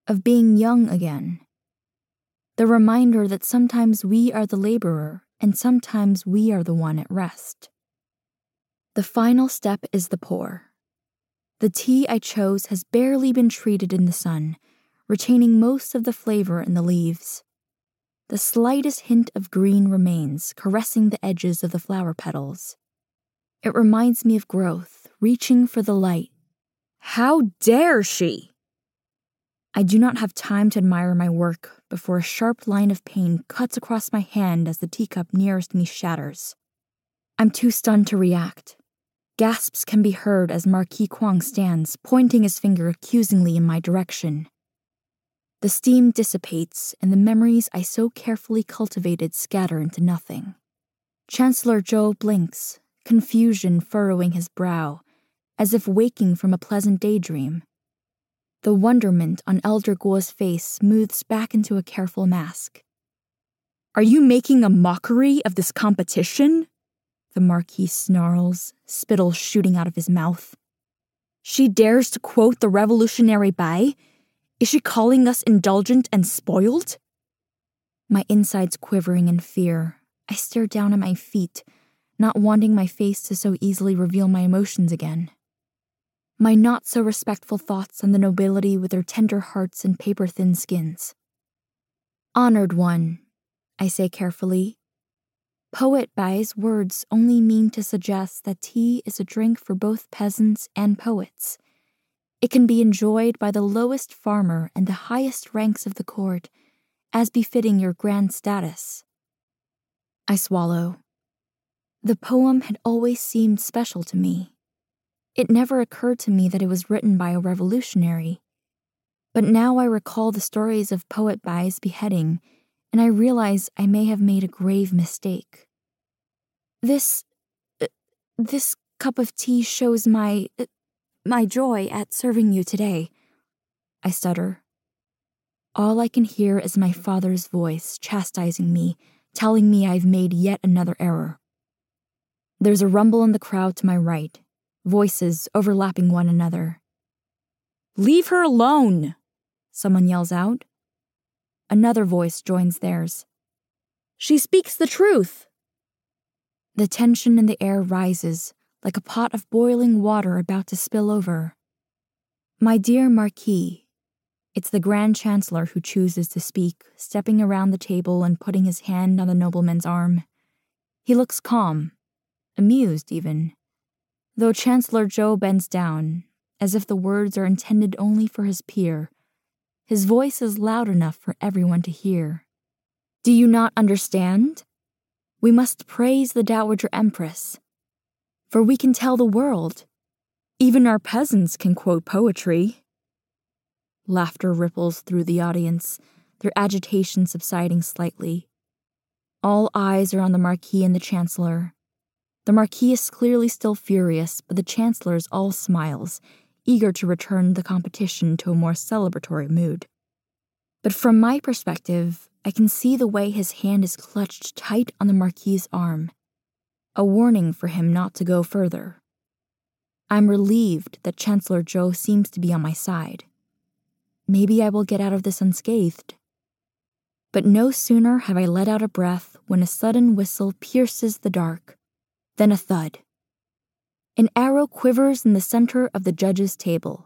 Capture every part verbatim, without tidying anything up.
of being young again. The reminder that sometimes we are the laborer and sometimes we are the one at rest. The final step is the pour. The tea I chose has barely been treated in the sun, retaining most of the flavor in the leaves. The slightest hint of green remains, caressing the edges of the flower petals. It reminds me of growth, reaching for the light. How dare she? I do not have time to admire my work before a sharp line of pain cuts across my hand as the teacup nearest me shatters. I'm too stunned to react. Gasps can be heard as Marquis Kwong stands, pointing his finger accusingly in my direction. The steam dissipates, and the memories I so carefully cultivated scatter into nothing. Chancellor Zhou blinks, confusion furrowing his brow, as if waking from a pleasant daydream. The wonderment on Elder Guo's face smooths back into a careful mask. Are you making a mockery of this competition? The Marquis snarls, spittle shooting out of his mouth. She dares to quote the revolutionary Bai? Is she calling us indulgent and spoiled? My insides quivering in fear, I stare down at my feet, not wanting my face to so easily reveal my emotions again. My not-so-respectful thoughts on the nobility with their tender hearts and paper-thin skins. Honored one, I say carefully. Poet Bai's words only mean to suggest that tea is a drink for both peasants and poets. It can be enjoyed by the lowest farmer and the highest ranks of the court, as befitting your grand status. I swallow. The poem had always seemed special to me. It never occurred to me that it was written by a revolutionary. But now I recall the stories of Poet Bai's beheading, and I realize I may have made a grave mistake. This, uh, this cup of tea shows my, uh, my joy at serving you today, I stutter. All I can hear is my father's voice chastising me, telling me I've made yet another error. There's a rumble in the crowd to my right, voices overlapping one another. Leave her alone, someone yells out. Another voice joins theirs. She speaks the truth. The tension in the air rises, like a pot of boiling water about to spill over. My dear Marquis, it's the Grand Chancellor who chooses to speak, stepping around the table and putting his hand on the nobleman's arm. He looks calm, amused even, though Chancellor Zhou bends down, as if the words are intended only for his peer. His voice is loud enough for everyone to hear. Do you not understand? We must praise the Dowager Empress, for we can tell the world. Even our peasants can quote poetry. Laughter ripples through the audience, their agitation subsiding slightly. All eyes are on the Marquis and the Chancellor. The Marquis is clearly still furious, but the Chancellor is all smiles, eager to return the competition to a more celebratory mood. But from my perspective, I can see the way his hand is clutched tight on the Marquis's arm, a warning for him not to go further. I'm relieved that Chancellor Zhou seems to be on my side. Maybe I will get out of this unscathed. But no sooner have I let out a breath when a sudden whistle pierces the dark, then a thud. An arrow quivers in the center of the judge's table.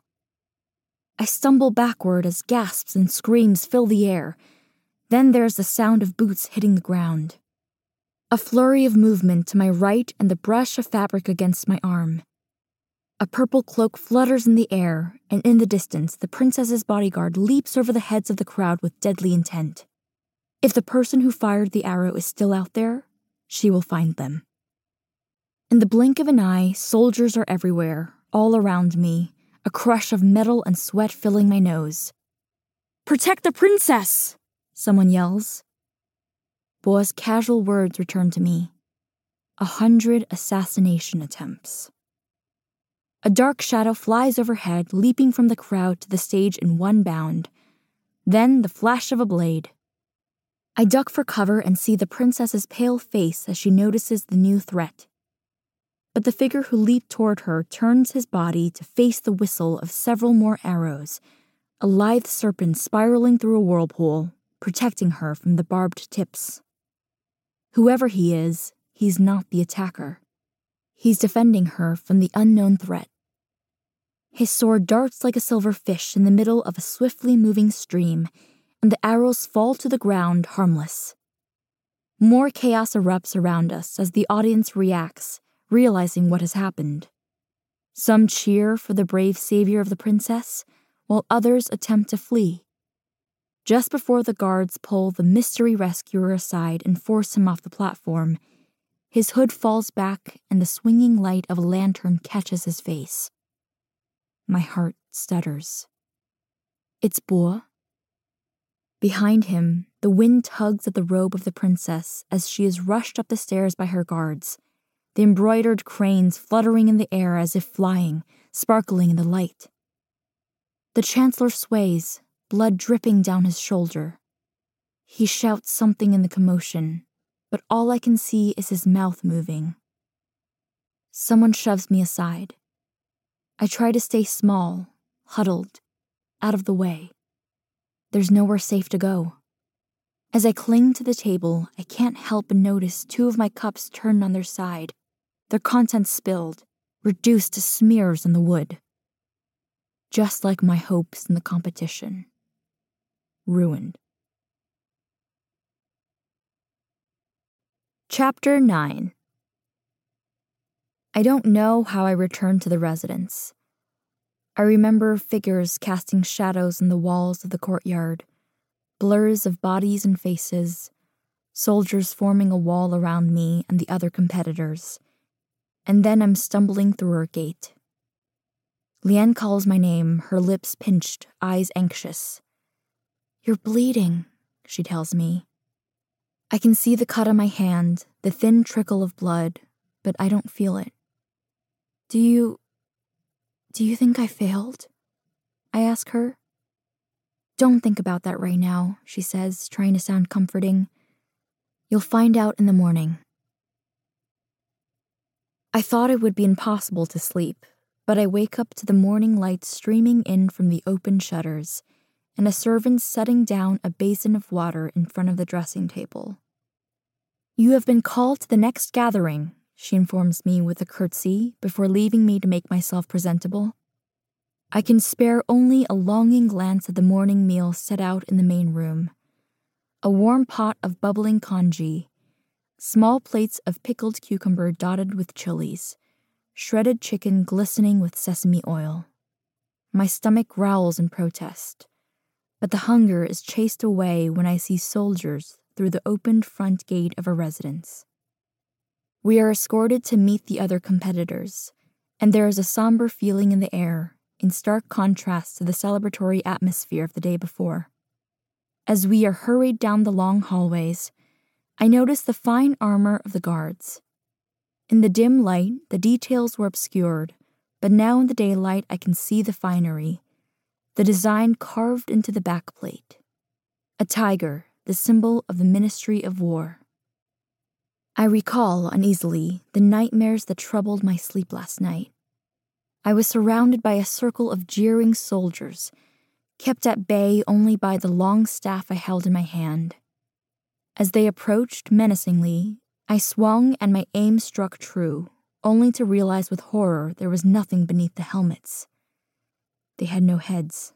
I stumble backward as gasps and screams fill the air. Then there's the sound of boots hitting the ground. A flurry of movement to my right and the brush of fabric against my arm. A purple cloak flutters in the air, and in the distance, the princess's bodyguard leaps over the heads of the crowd with deadly intent. If the person who fired the arrow is still out there, she will find them. In the blink of an eye, soldiers are everywhere, all around me, a crush of metal and sweat filling my nose. Protect the princess! Someone yells. Boa's casual words return to me. A hundred assassination attempts. A dark shadow flies overhead, leaping from the crowd to the stage in one bound. Then the flash of a blade. I duck for cover and see the princess's pale face as she notices the new threat. But the figure who leaped toward her turns his body to face the whistle of several more arrows, a lithe serpent spiraling through a whirlpool, protecting her from the barbed tips. Whoever he is, he's not the attacker. He's defending her from the unknown threat. His sword darts like a silver fish in the middle of a swiftly moving stream, and the arrows fall to the ground harmless. More chaos erupts around us as the audience reacts, realizing what has happened. Some cheer for the brave savior of the princess, while others attempt to flee. Just before the guards pull the mystery rescuer aside and force him off the platform, his hood falls back and the swinging light of a lantern catches his face. My heart stutters. It's Boa. Behind him, the wind tugs at the robe of the princess as she is rushed up the stairs by her guards, the embroidered cranes fluttering in the air as if flying, sparkling in the light. The chancellor sways, blood dripping down his shoulder. He shouts something in the commotion, but all I can see is his mouth moving. Someone shoves me aside. I try to stay small, huddled, out of the way. There's nowhere safe to go. As I cling to the table, I can't help but notice two of my cups turned on their side, their contents spilled, reduced to smears on the wood. Just like my hopes in the competition. Ruined. Chapter nine. I don't know how I returned to the residence. I remember figures casting shadows in the walls of the courtyard, blurs of bodies and faces, soldiers forming a wall around me and the other competitors, and then I'm stumbling through her gate. Liane calls my name, her lips pinched, eyes anxious. "You're bleeding," she tells me. I can see the cut on my hand, the thin trickle of blood, but I don't feel it. Do you... do you think I failed? I ask her. Don't think about that right now, she says, trying to sound comforting. You'll find out in the morning. I thought it would be impossible to sleep, but I wake up to the morning light streaming in from the open shutters, and a servant setting down a basin of water in front of the dressing table. You have been called to the next gathering, she informs me with a curtsy before leaving me to make myself presentable. I can spare only a longing glance at the morning meal set out in the main room. A warm pot of bubbling congee, small plates of pickled cucumber dotted with chilies, shredded chicken glistening with sesame oil. My stomach growls in protest, but the hunger is chased away when I see soldiers through the opened front gate of a residence. We are escorted to meet the other competitors, and there is a somber feeling in the air, in stark contrast to the celebratory atmosphere of the day before. As we are hurried down the long hallways, I notice the fine armor of the guards. In the dim light, the details were obscured, but now in the daylight I can see the finery, the design carved into the backplate. A tiger, the symbol of the Ministry of War. I recall uneasily the nightmares that troubled my sleep last night. I was surrounded by a circle of jeering soldiers, kept at bay only by the long staff I held in my hand. As they approached menacingly, I swung and my aim struck true, only to realize with horror there was nothing beneath the helmets. They had no heads.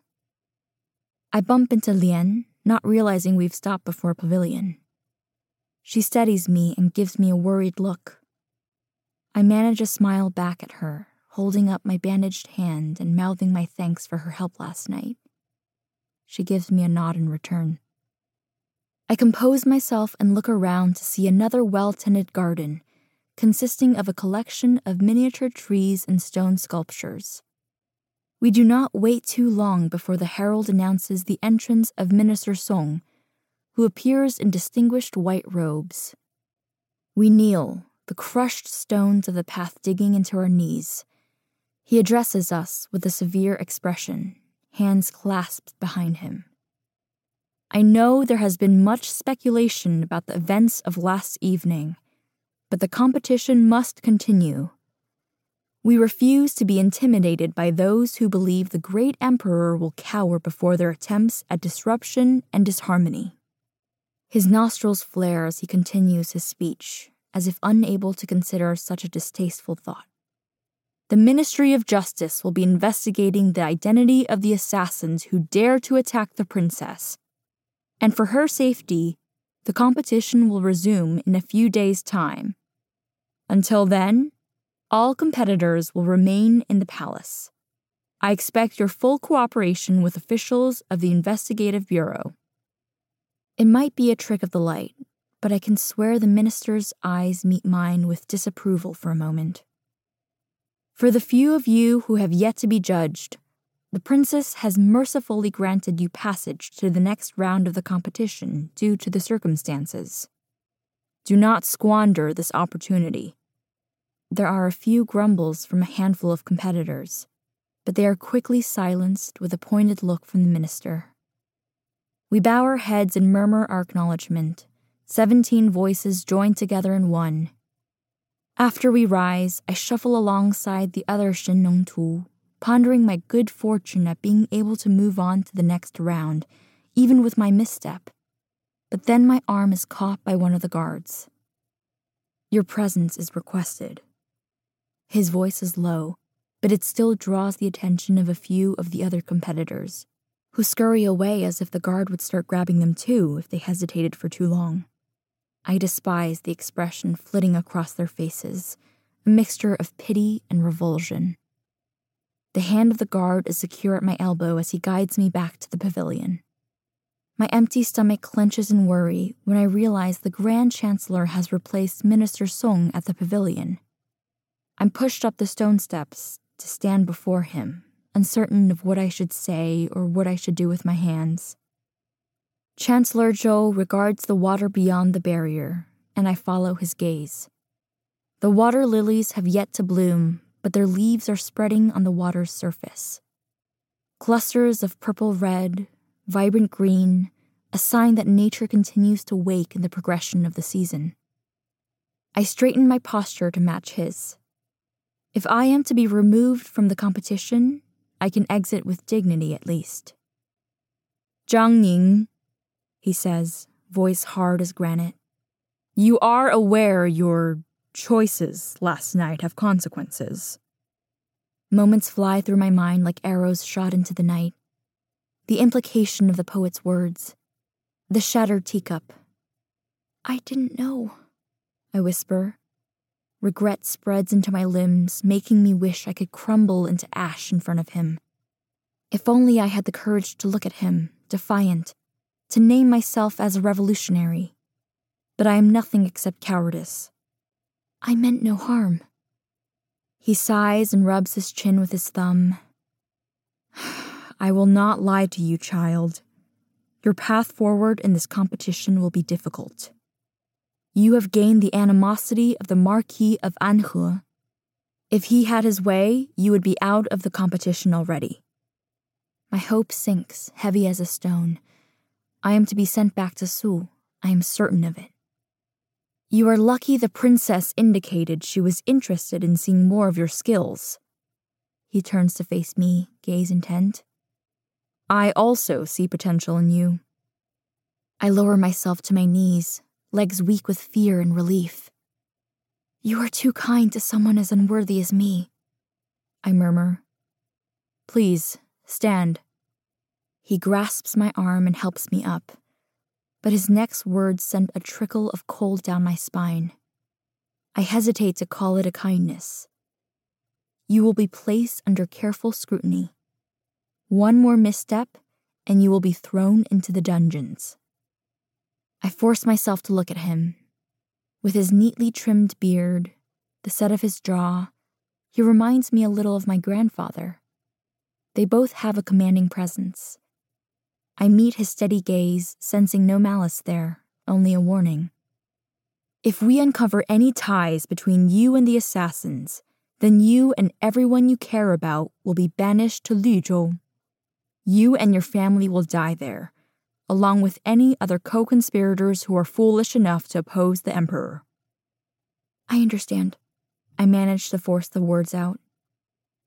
I bump into Liane, not realizing we've stopped before a pavilion. She steadies me and gives me a worried look. I manage a smile back at her, holding up my bandaged hand and mouthing my thanks for her help last night. She gives me a nod in return. I compose myself and look around to see another well-tended garden, consisting of a collection of miniature trees and stone sculptures. We do not wait too long before the herald announces the entrance of Minister Song, who appears in distinguished white robes. We kneel, the crushed stones of the path digging into our knees. He addresses us with a severe expression, hands clasped behind him. I know there has been much speculation about the events of last evening, but the competition must continue. We refuse to be intimidated by those who believe the great emperor will cower before their attempts at disruption and disharmony. His nostrils flare as he continues his speech, as if unable to consider such a distasteful thought. The Ministry of Justice will be investigating the identity of the assassins who dare to attack the princess. And for her safety, the competition will resume in a few days' time. Until then, all competitors will remain in the palace. I expect your full cooperation with officials of the Investigative Bureau. It might be a trick of the light, but I can swear the minister's eyes meet mine with disapproval for a moment. For the few of you who have yet to be judged, the princess has mercifully granted you passage to the next round of the competition due to the circumstances. Do not squander this opportunity. There are a few grumbles from a handful of competitors, but they are quickly silenced with a pointed look from the minister. We bow our heads and murmur our acknowledgement. Seventeen voices join together in one. After we rise, I shuffle alongside the other Shen Nong Tu, pondering my good fortune at being able to move on to the next round, even with my misstep. But then my arm is caught by one of the guards. Your presence is requested. His voice is low, but it still draws the attention of a few of the other competitors, who scurry away as if the guard would start grabbing them too if they hesitated for too long. I despise the expression flitting across their faces, a mixture of pity and revulsion. The hand of the guard is secure at my elbow as he guides me back to the pavilion. My empty stomach clenches in worry when I realize the Grand Chancellor has replaced Minister Song at the pavilion. I'm pushed up the stone steps to stand before him, uncertain of what I should say or what I should do with my hands. Chancellor Zhou regards the water beyond the barrier, and I follow his gaze. The water lilies have yet to bloom, but their leaves are spreading on the water's surface. Clusters of purple-red, vibrant green, a sign that nature continues to wake in the progression of the season. I straighten my posture to match his. If I am to be removed from the competition, I can exit with dignity at least. Zhang Ning, he says, voice hard as granite. You are aware your choices last night have consequences. Moments fly through my mind like arrows shot into the night. The implication of the poet's words. The shattered teacup. I didn't know, I whisper. Regret spreads into my limbs, making me wish I could crumble into ash in front of him. If only I had the courage to look at him, defiant, to name myself as a revolutionary. But I am nothing except cowardice. I meant no harm. He sighs and rubs his chin with his thumb. I will not lie to you, child. Your path forward in this competition will be difficult. You have gained the animosity of the Marquis of Anhe. If he had his way, you would be out of the competition already. My hope sinks, heavy as a stone. I am to be sent back to Su. I am certain of it. You are lucky the princess indicated she was interested in seeing more of your skills. He turns to face me, gaze intent. I also see potential in you. I lower myself to my knees, legs weak with fear and relief. You are too kind to someone as unworthy as me, I murmur. Please, stand. He grasps my arm and helps me up, but his next words send a trickle of cold down my spine. I hesitate to call it a kindness. You will be placed under careful scrutiny. One more misstep, and you will be thrown into the dungeons. I force myself to look at him. With his neatly trimmed beard, the set of his jaw, he reminds me a little of my grandfather. They both have a commanding presence. I meet his steady gaze, sensing no malice there, only a warning. If we uncover any ties between you and the assassins, then you and everyone you care about will be banished to Luzhou. You and your family will die there, along with any other co-conspirators who are foolish enough to oppose the emperor. I understand. I managed to force the words out.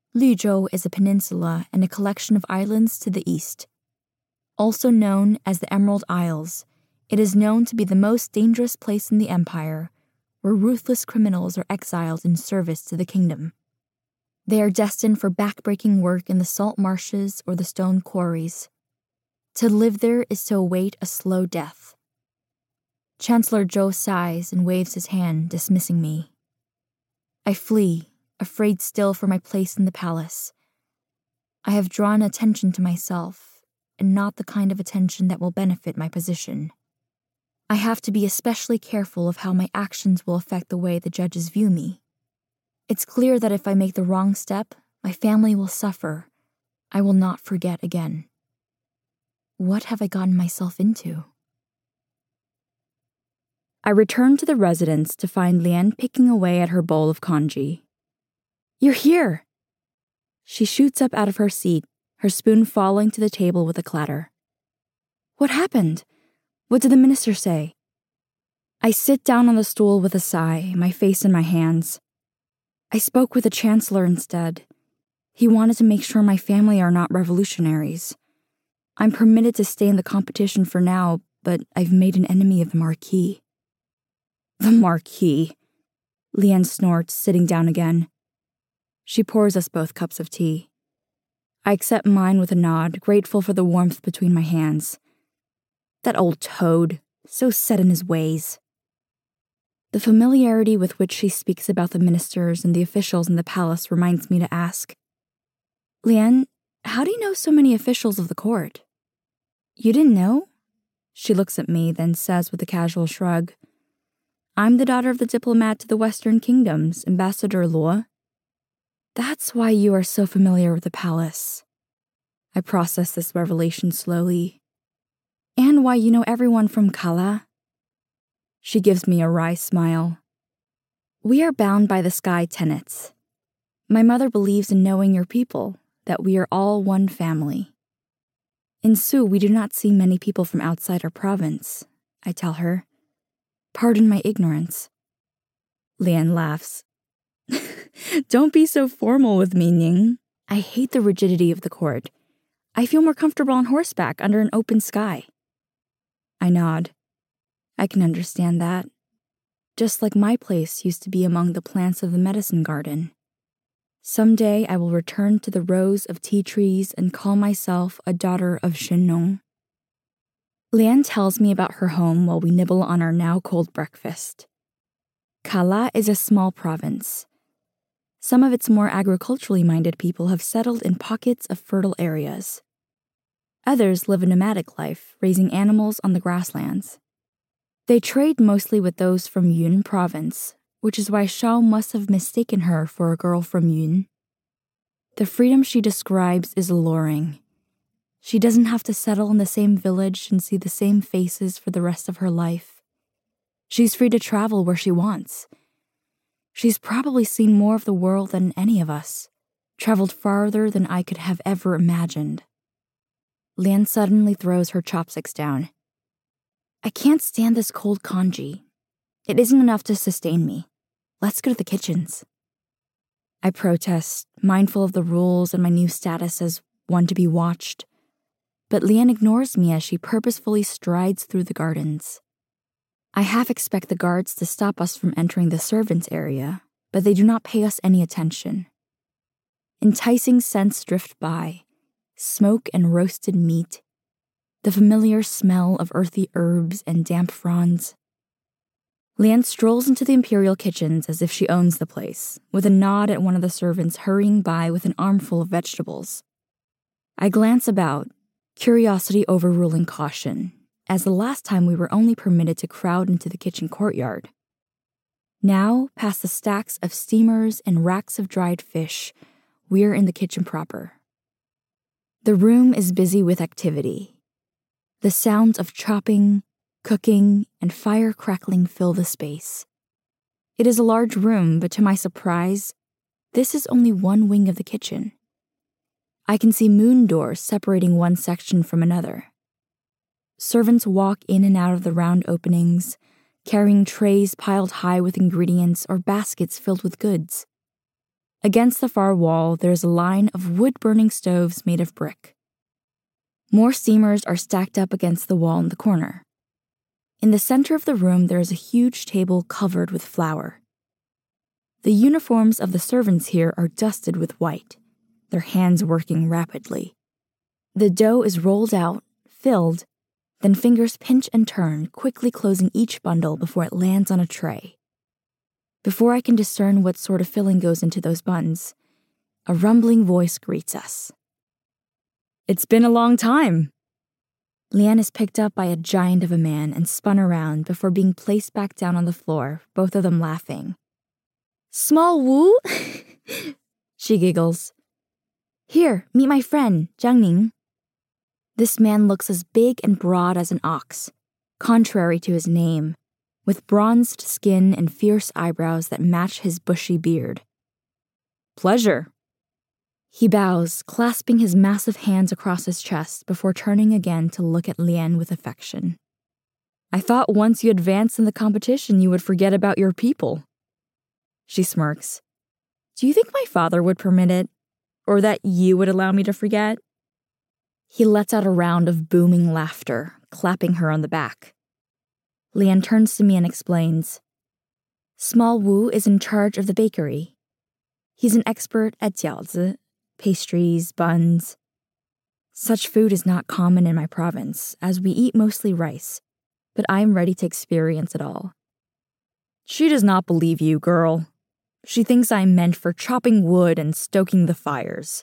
Luzhou is a peninsula and a collection of islands to the east. Also known as the Emerald Isles, it is known to be the most dangerous place in the empire, where ruthless criminals are exiled in service to the kingdom. They are destined for backbreaking work in the salt marshes or the stone quarries. To live there is to await a slow death. Chancellor Zhou sighs and waves his hand, dismissing me. I flee, afraid still for my place in the palace. I have drawn attention to myself, and not the kind of attention that will benefit my position. I have to be especially careful of how my actions will affect the way the judges view me. It's clear that if I make the wrong step, my family will suffer. I will not forget again. What have I gotten myself into? I return to the residence to find Lian picking away at her bowl of congee. You're here! She shoots up out of her seat, her spoon falling to the table with a clatter. What happened? What did the minister say? I sit down on the stool with a sigh, my face in my hands. I spoke with the chancellor instead. He wanted to make sure my family are not revolutionaries. I'm permitted to stay in the competition for now, but I've made an enemy of the Marquis. The Marquis, Lian snorts, sitting down again. She pours us both cups of tea. I accept mine with a nod, grateful for the warmth between my hands. That old toad, so set in his ways. The familiarity with which she speaks about the ministers and the officials in the palace reminds me to ask, Lian, how do you know so many officials of the court? You didn't know? She looks at me, then says with a casual shrug, I'm the daughter of the diplomat to the Western Kingdoms, Ambassador Luo. That's why you are so familiar with the palace. I process this revelation slowly. And why you know everyone from Kala. She gives me a wry smile. We are bound by the sky tenets. My mother believes in knowing your people, that we are all one family. In Su, we do not see many people from outside our province, I tell her. Pardon my ignorance. Lian laughs. Don't be so formal with me, Ning. I hate the rigidity of the court. I feel more comfortable on horseback under an open sky. I nod. I can understand that. Just like my place used to be among the plants of the medicine garden. Someday I will return to the rows of tea trees and call myself a daughter of Shenong. Lian tells me about her home while we nibble on our now cold breakfast. Kala is a small province. Some of its more agriculturally minded people have settled in pockets of fertile areas. Others live a nomadic life, raising animals on the grasslands. They trade mostly with those from Yun province, which is why Shao must have mistaken her for a girl from Yun. The freedom she describes is alluring. She doesn't have to settle in the same village and see the same faces for the rest of her life. She's free to travel where she wants. She's probably seen more of the world than any of us, traveled farther than I could have ever imagined. Lian suddenly throws her chopsticks down. I can't stand this cold congee. It isn't enough to sustain me. Let's go to the kitchens. I protest, mindful of the rules and my new status as one to be watched. But Lian ignores me as she purposefully strides through the gardens. I half expect the guards to stop us from entering the servants' area, but they do not pay us any attention. Enticing scents drift by, smoke and roasted meat, the familiar smell of earthy herbs and damp fronds. Lian strolls into the imperial kitchens as if she owns the place, with a nod at one of the servants hurrying by with an armful of vegetables. I glance about, curiosity overruling caution, as the last time we were only permitted to crowd into the kitchen courtyard. Now, past the stacks of steamers and racks of dried fish, we're in the kitchen proper. The room is busy with activity. The sounds of chopping, cooking, and fire crackling fill the space. It is a large room, but to my surprise, this is only one wing of the kitchen. I can see moon doors separating one section from another. Servants walk in and out of the round openings, carrying trays piled high with ingredients or baskets filled with goods. Against the far wall, there is a line of wood-burning stoves made of brick. More steamers are stacked up against the wall in the corner. In the center of the room, there is a huge table covered with flour. The uniforms of the servants here are dusted with white, their hands working rapidly. The dough is rolled out, filled, then fingers pinch and turn, quickly closing each bundle before it lands on a tray. Before I can discern what sort of filling goes into those buns, a rumbling voice greets us. "It's been a long time." Lian is picked up by a giant of a man and spun around before being placed back down on the floor, both of them laughing. "Small Wu?" She giggles. "Here, meet my friend, Zhang Ning." This man looks as big and broad as an ox, contrary to his name, with bronzed skin and fierce eyebrows that match his bushy beard. "Pleasure." He bows, clasping his massive hands across his chest before turning again to look at Lian with affection. "I thought once you advanced in the competition you would forget about your people." She smirks. "Do you think my father would permit it? Or that you would allow me to forget?" He lets out a round of booming laughter, clapping her on the back. Lian turns to me and explains. "Small Wu is in charge of the bakery. He's an expert at jiaozi, pastries, buns. Such food is not common in my province, as we eat mostly rice, but I am ready to experience it all." "She does not believe you, girl. She thinks I am meant for chopping wood and stoking the fires."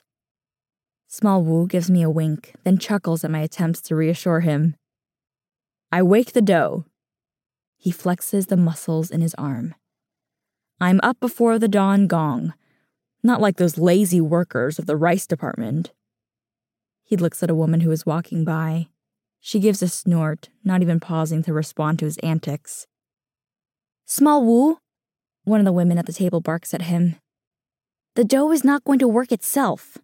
Small Wu gives me a wink, then chuckles at my attempts to reassure him. "I wake the dough." He flexes the muscles in his arm. "I'm up before the dawn gong, not like those lazy workers of the rice department." He looks at a woman who is walking by. She gives a snort, not even pausing to respond to his antics. "Small Wu," one of the women at the table barks at him. "The dough is not going to work itself."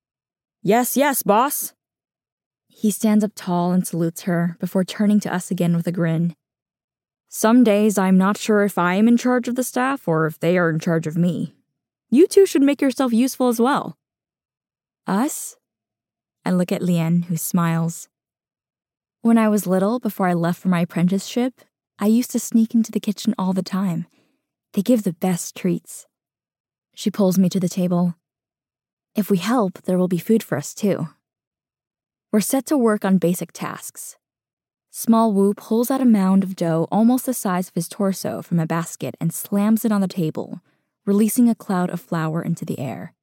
"Yes, yes, boss." He stands up tall and salutes her before turning to us again with a grin. "Some days I'm not sure if I am in charge of the staff or if they are in charge of me. You two should make yourself useful as well." "Us?" I look at Lian, who smiles. "When I was little, before I left for my apprenticeship, I used to sneak into the kitchen all the time. They give the best treats." She pulls me to the table. "If we help, there will be food for us too." We're set to work on basic tasks. Small Wu pulls out a mound of dough almost the size of his torso from a basket and slams it on the table, releasing a cloud of flour into the air.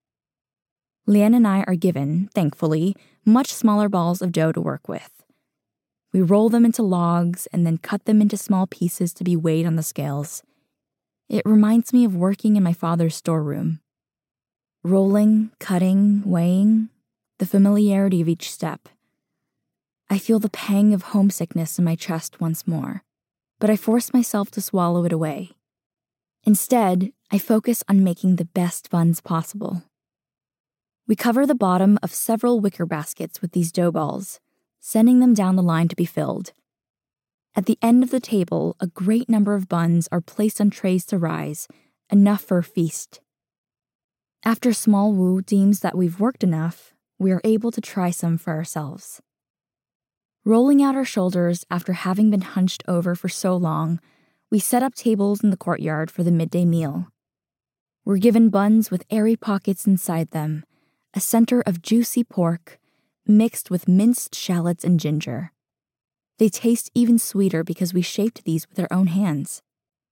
Lian and I are given, thankfully, much smaller balls of dough to work with. We roll them into logs and then cut them into small pieces to be weighed on the scales. It reminds me of working in my father's storeroom. Rolling, cutting, weighing, the familiarity of each step. I feel the pang of homesickness in my chest once more, but I force myself to swallow it away. Instead, I focus on making the best buns possible. We cover the bottom of several wicker baskets with these dough balls, sending them down the line to be filled. At the end of the table, a great number of buns are placed on trays to rise, enough for a feast. After Small Wu deems that we've worked enough, we are able to try some for ourselves. Rolling out our shoulders after having been hunched over for so long, we set up tables in the courtyard for the midday meal. We're given buns with airy pockets inside them, a center of juicy pork, mixed with minced shallots and ginger. They taste even sweeter because we shaped these with our own hands.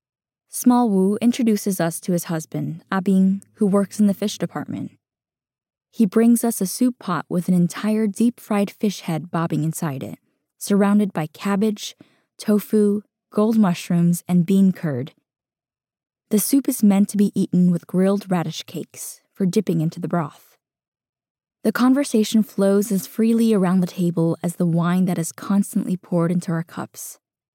Small Wu introduces us to his husband, Abing, who works in the fish department. He brings us a soup pot with an entire deep-fried fish head bobbing inside it, surrounded by cabbage, tofu, gold mushrooms, and bean curd. The soup is meant to be eaten with grilled radish cakes for dipping into the broth. The conversation flows as freely around the table as the wine that is constantly poured into our cups.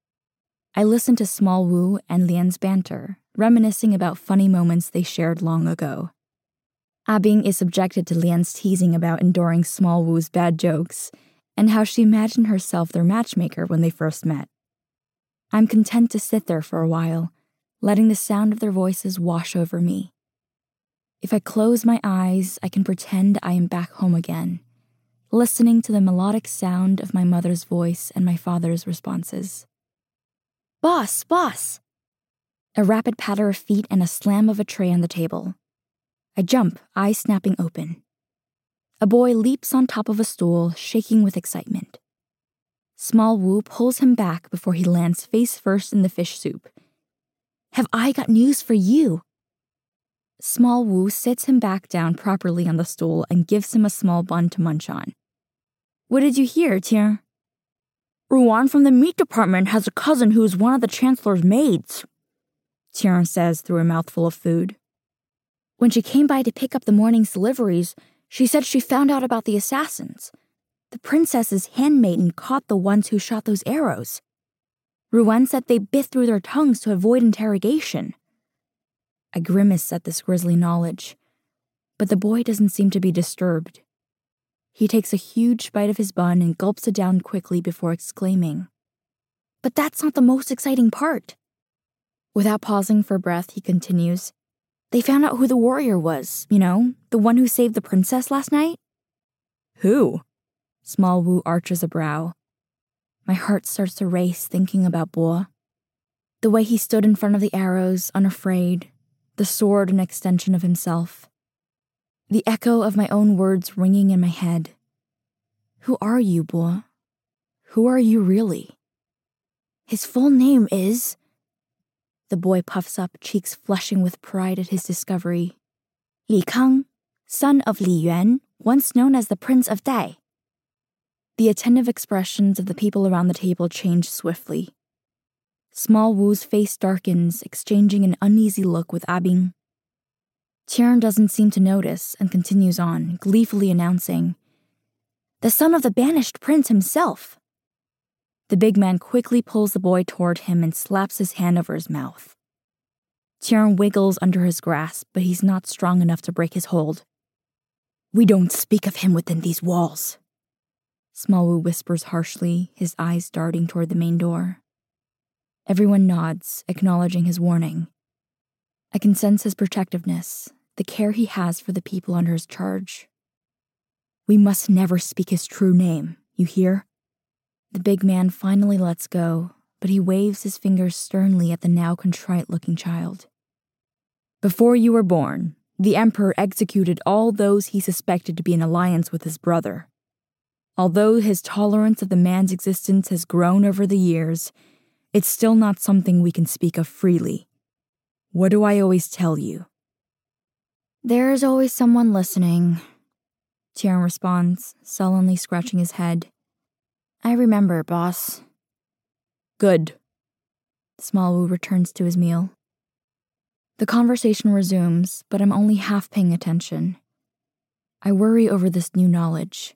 I listen to Small Wu and Lian's banter, reminiscing about funny moments they shared long ago. Abing is subjected to Lian's teasing about enduring Small Wu's bad jokes and how she imagined herself their matchmaker when they first met. I'm content to sit there for a while, letting the sound of their voices wash over me. If I close my eyes, I can pretend I am back home again, listening to the melodic sound of my mother's voice and my father's responses. Boss, boss! A rapid patter of feet and a slam of a tray on the table. I jump, eyes snapping open. A boy leaps on top of a stool, shaking with excitement. Small Wu pulls him back before he lands face first in the fish soup. Have I got news for you? Small Wu sits him back down properly on the stool and gives him a small bun to munch on. What did you hear, Tian? Ruan from the meat department has a cousin who is one of the Chancellor's maids, Tian says through a mouthful of food. When she came by to pick up the morning's deliveries, she said she found out about the assassins. The princess's handmaiden caught the ones who shot those arrows. Ruan said they bit through their tongues to avoid interrogation. I grimace at this grisly knowledge, but the boy doesn't seem to be disturbed. He takes a huge bite of his bun and gulps it down quickly before exclaiming, But that's not the most exciting part. Without pausing for breath, he continues, They found out who the warrior was, you know, the one who saved the princess last night. Who? Small Wu arches a brow. My heart starts to race thinking about Bo. The way he stood in front of the arrows, unafraid, the sword an extension of himself. The echo of my own words ringing in my head. Who are you, Bo? Who are you really? His full name is... The boy puffs up, cheeks flushing with pride at his discovery. Li Kang, son of Li Yuan, once known as the Prince of Dai. The attentive expressions of the people around the table change swiftly. Small Wu's face darkens, exchanging an uneasy look with Abing. Tian doesn't seem to notice and continues on, gleefully announcing, The son of the banished prince himself. The big man quickly pulls the boy toward him and slaps his hand over his mouth. Tian wiggles under his grasp, but he's not strong enough to break his hold. We don't speak of him within these walls. Small Wu whispers harshly, his eyes darting toward the main door. Everyone nods, acknowledging his warning. I can sense his protectiveness, the care he has for the people under his charge. We must never speak his true name, you hear? The big man finally lets go, but he waves his fingers sternly at the now contrite-looking child. Before you were born, the Emperor executed all those he suspected to be in alliance with his brother. Although his tolerance of the man's existence has grown over the years, it's still not something we can speak of freely. What do I always tell you? There's always someone listening, Tian responds, sullenly scratching his head. I remember, boss. Good. Small Wu returns to his meal. The conversation resumes, but I'm only half paying attention. I worry over this new knowledge.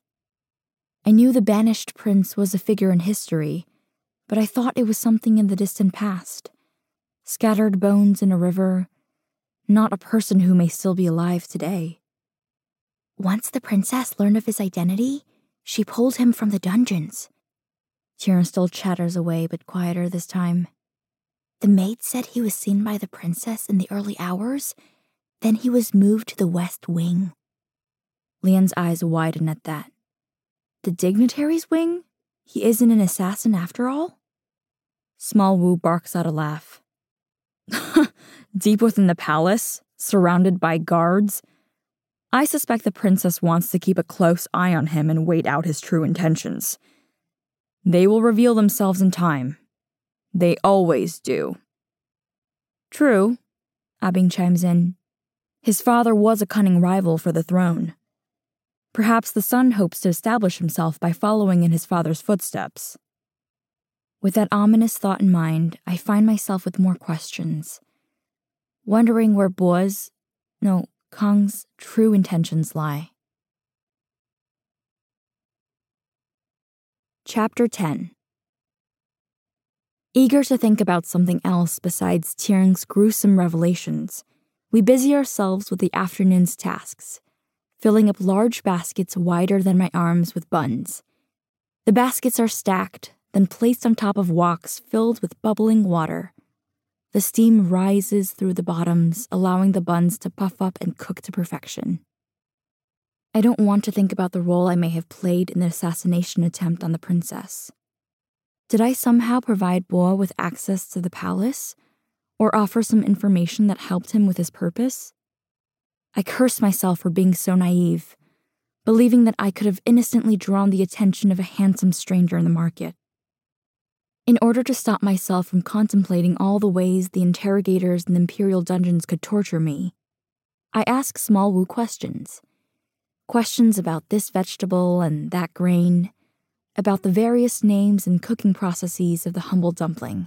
I knew the banished prince was a figure in history, but I thought it was something in the distant past. Scattered bones in a river, not a person who may still be alive today. Once the princess learned of his identity, she pulled him from the dungeons. Tian still chatters away, but quieter this time. The maid said he was seen by the princess in the early hours, then he was moved to the west wing. Lian's eyes widen at that. The dignitary's wing? He isn't an assassin after all? Small Wu barks out a laugh. Deep within the palace, surrounded by guards, I suspect the princess wants to keep a close eye on him and wait out his true intentions. They will reveal themselves in time. They always do. True, Abing chimes in. His father was a cunning rival for the throne. Perhaps the son hopes to establish himself by following in his father's footsteps. With that ominous thought in mind, I find myself with more questions, wondering where Bo's, no, Kang's true intentions lie. Chapter ten. Eager to think about something else besides Tian's gruesome revelations, we busy ourselves with the afternoon's tasks, filling up large baskets wider than my arms with buns. The baskets are stacked, then placed on top of woks filled with bubbling water. The steam rises through the bottoms, allowing the buns to puff up and cook to perfection. I don't want to think about the role I may have played in the assassination attempt on the princess. Did I somehow provide Bo with access to the palace, or offer some information that helped him with his purpose? I curse myself for being so naive, believing that I could have innocently drawn the attention of a handsome stranger in the market. In order to stop myself from contemplating all the ways the interrogators in the Imperial dungeons could torture me, I ask small Wu questions. Questions about this vegetable and that grain, about the various names and cooking processes of the humble dumpling.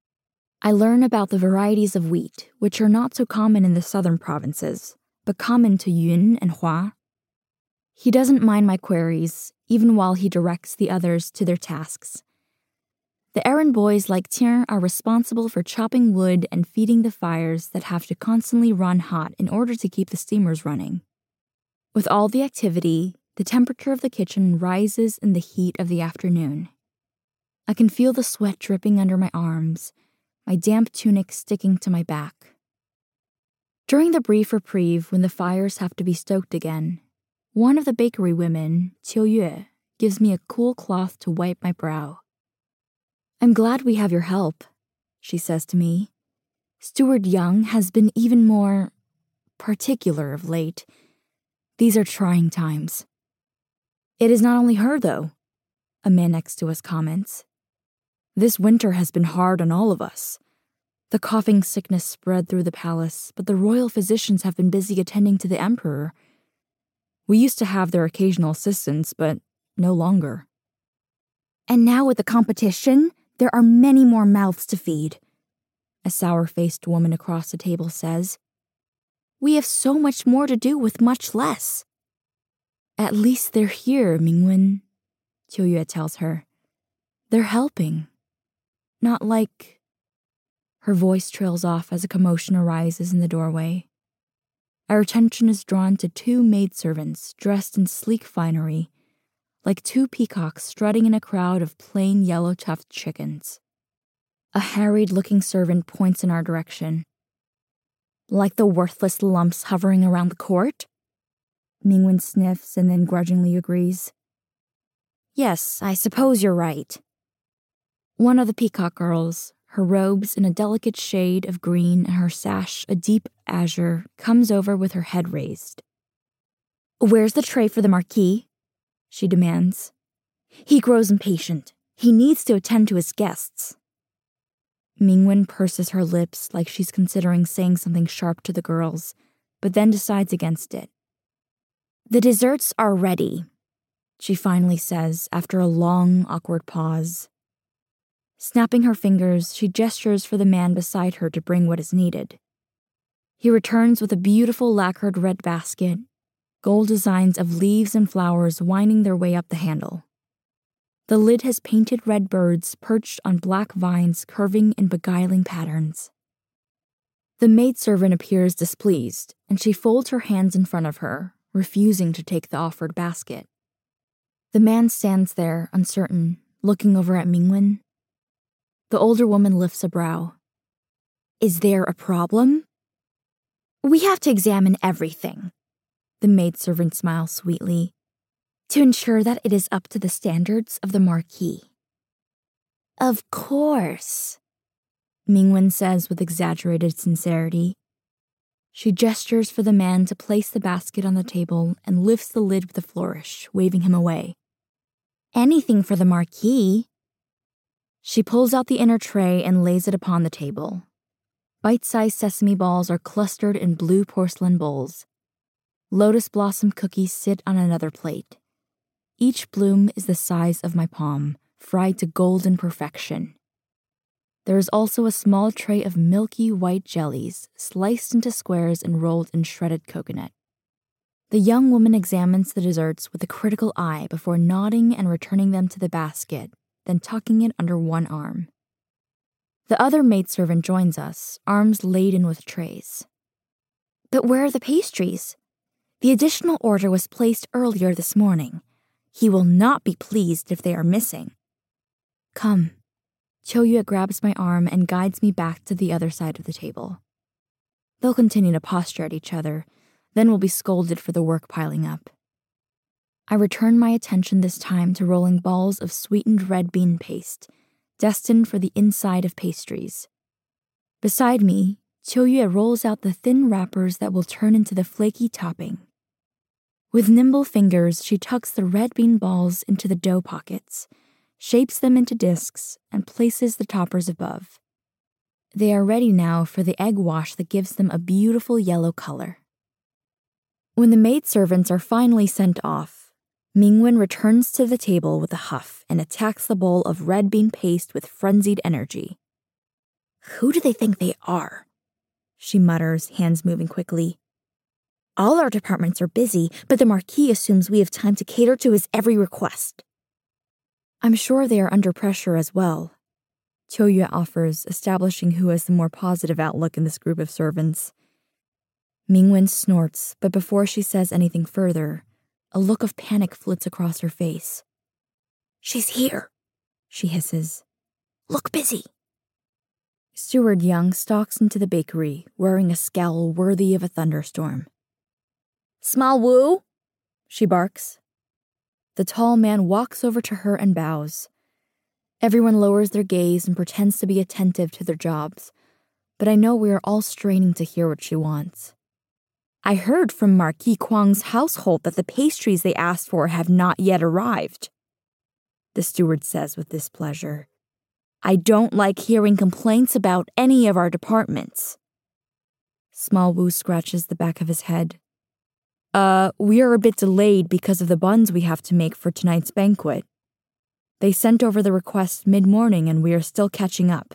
I learn about the varieties of wheat, which are not so common in the southern provinces, but common to Yun and Hua. He doesn't mind my queries, even while he directs the others to their tasks. The errand boys like Tian are responsible for chopping wood and feeding the fires that have to constantly run hot in order to keep the steamers running. With all the activity, the temperature of the kitchen rises in the heat of the afternoon. I can feel the sweat dripping under my arms, my damp tunic sticking to my back. During the brief reprieve when the fires have to be stoked again, one of the bakery women, Qiu Yue, gives me a cool cloth to wipe my brow. "I'm glad we have your help," she says to me. "Steward Young has been even more particular of late. These are trying times." "It is not only her, though," a man next to us comments. "This winter has been hard on all of us. The coughing sickness spread through the palace, but the royal physicians have been busy attending to the emperor. We used to have their occasional assistance, but no longer. And now with the competition, there are many more mouths to feed," a sour-faced woman across the table says. "We have so much more to do with much less." "At least they're here, Mingwen," Qiu Yue tells her. "They're helping. Not like..." Her voice trails off as a commotion arises in the doorway. Our attention is drawn to two maidservants dressed in sleek finery, like two peacocks strutting in a crowd of plain yellow-tufted chickens. A harried-looking servant points in our direction. "Like the worthless lumps hovering around the court?" Mingwen sniffs and then grudgingly agrees. "Yes, I suppose you're right." One of the peacock girls, her robes in a delicate shade of green and her sash a deep azure, comes over with her head raised. "Where's the tray for the Marquis?" she demands. "He grows impatient. He needs to attend to his guests." Mingwen purses her lips like she's considering saying something sharp to the girls, but then decides against it. "The desserts are ready," she finally says after a long, awkward pause. Snapping her fingers, she gestures for the man beside her to bring what is needed. He returns with a beautiful lacquered red basket, gold designs of leaves and flowers winding their way up the handle. The lid has painted red birds perched on black vines curving in beguiling patterns. The maidservant appears displeased, and she folds her hands in front of her, refusing to take the offered basket. The man stands there, uncertain, looking over at Mingwen. The older woman lifts a brow. "Is there a problem?" "We have to examine everything," the maidservant smiles sweetly, "to ensure that it is up to the standards of the Marquis." "Of course," Mingwen says with exaggerated sincerity. She gestures for the man to place the basket on the table and lifts the lid with a flourish, waving him away. "Anything for the Marquis." She pulls out the inner tray and lays it upon the table. Bite-sized sesame balls are clustered in blue porcelain bowls. Lotus blossom cookies sit on another plate. Each bloom is the size of my palm, fried to golden perfection. There is also a small tray of milky white jellies, sliced into squares and rolled in shredded coconut. The young woman examines the desserts with a critical eye before nodding and returning them to the basket, then tucking it under one arm. The other maidservant joins us, arms laden with trays. "But where are the pastries? The additional order was placed earlier this morning. He will not be pleased if they are missing." "Come," Choyue grabs my arm and guides me back to the other side of the table. They'll continue to posture at each other, then we'll be scolded for the work piling up. I return my attention this time to rolling balls of sweetened red bean paste, destined for the inside of pastries. Beside me, Choyue rolls out the thin wrappers that will turn into the flaky topping. With nimble fingers, she tucks the red bean balls into the dough pockets, shapes them into discs, and places the toppers above. They are ready now for the egg wash that gives them a beautiful yellow color. When the maidservants are finally sent off, Mingwen returns to the table with a huff and attacks the bowl of red bean paste with frenzied energy. "Who do they think they are?" she mutters, hands moving quickly. "All our departments are busy, but the Marquis assumes we have time to cater to his every request." "I'm sure they are under pressure as well," Choyue offers, establishing who has the more positive outlook in this group of servants. Mingwen snorts, but before she says anything further, a look of panic flits across her face. "She's here," she hisses. "Look busy." Steward Young stalks into the bakery, wearing a scowl worthy of a thunderstorm. "Small Wu," she barks. The tall man walks over to her and bows. Everyone lowers their gaze and pretends to be attentive to their jobs, but I know we are all straining to hear what she wants. "I heard from Marquis Kwang's household that the pastries they asked for have not yet arrived," the steward says with displeasure. "I don't like hearing complaints about any of our departments." Small Wu scratches the back of his head. Uh, we are a bit delayed because of the buns we have to make for tonight's banquet. They sent over the request mid-morning and we are still catching up."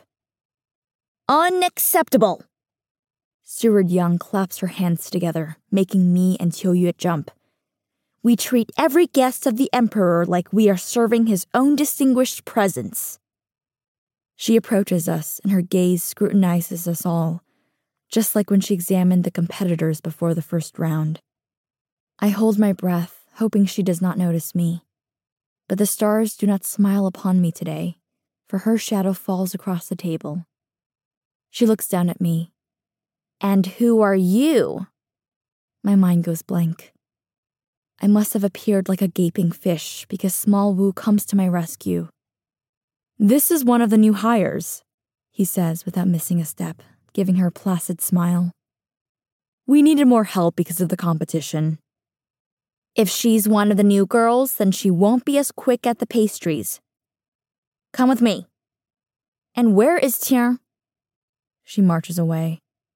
"Unacceptable!" Steward Young claps her hands together, making me and Choyue jump. "We treat every guest of the Emperor like we are serving his own distinguished presence." She approaches us and her gaze scrutinizes us all, just like when she examined the competitors before the first round. I hold my breath, hoping she does not notice me. But the stars do not smile upon me today, for her shadow falls across the table. She looks down at me. "And who are you?" My mind goes blank. I must have appeared like a gaping fish because Small Wu comes to my rescue. "This is one of the new hires," he says without missing a step, giving her a placid smile. "We needed more help because of the competition." "If she's one of the new girls, then she won't be as quick at the pastries. Come with me." "And where is Tian?" She marches away.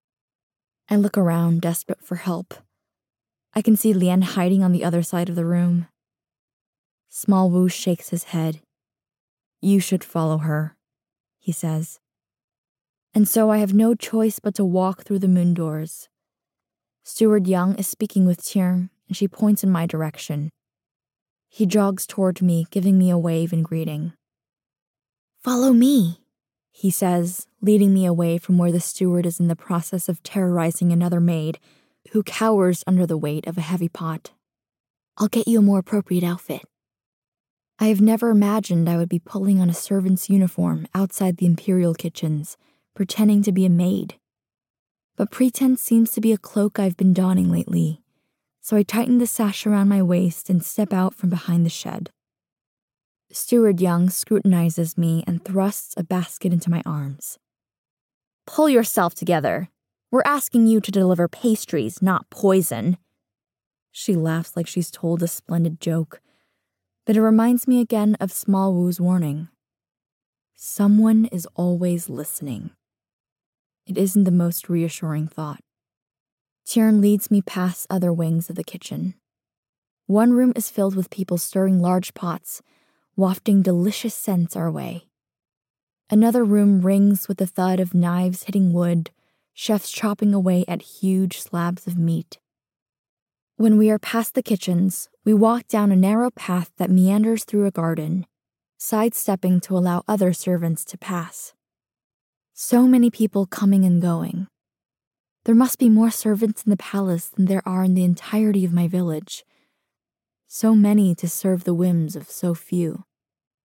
I look around, desperate for help. I can see Lian hiding on the other side of the room. Small Wu shakes his head. "You should follow her," he says. And so I have no choice but to walk through the moon doors. Steward Young is speaking with Tian, and she points in my direction. He jogs toward me, giving me a wave in greeting. "Follow me," he says, leading me away from where the steward is in the process of terrorizing another maid, who cowers under the weight of a heavy pot. "I'll get you a more appropriate outfit." I have never imagined I would be pulling on a servant's uniform outside the imperial kitchens, pretending to be a maid. But pretense seems to be a cloak I've been donning lately, so I tighten the sash around my waist and step out from behind the shed. Steward Young scrutinizes me and thrusts a basket into my arms. "Pull yourself together. We're asking you to deliver pastries, not poison." She laughs like she's told a splendid joke, but it reminds me again of Small Wu's warning. Someone is always listening. It isn't the most reassuring thought. Tian leads me past other wings of the kitchen. One room is filled with people stirring large pots, wafting delicious scents our way. Another room rings with the thud of knives hitting wood, chefs chopping away at huge slabs of meat. When we are past the kitchens, we walk down a narrow path that meanders through a garden, sidestepping to allow other servants to pass. So many people coming and going. There must be more servants in the palace than there are in the entirety of my village. So many to serve the whims of so few.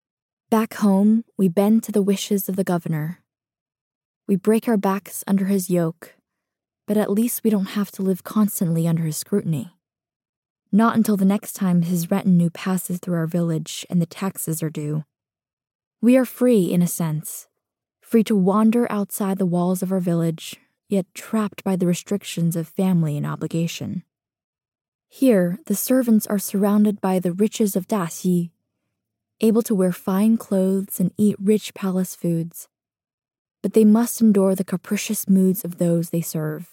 Back home, we bend to the wishes of the governor. We break our backs under his yoke, but at least we don't have to live constantly under his scrutiny. Not until the next time his retinue passes through our village and the taxes are due. We are free, in a sense, free to wander outside the walls of our village, yet trapped by the restrictions of family and obligation. Here, the servants are surrounded by the riches of Daxi, able to wear fine clothes and eat rich palace foods, but they must endure the capricious moods of those they serve.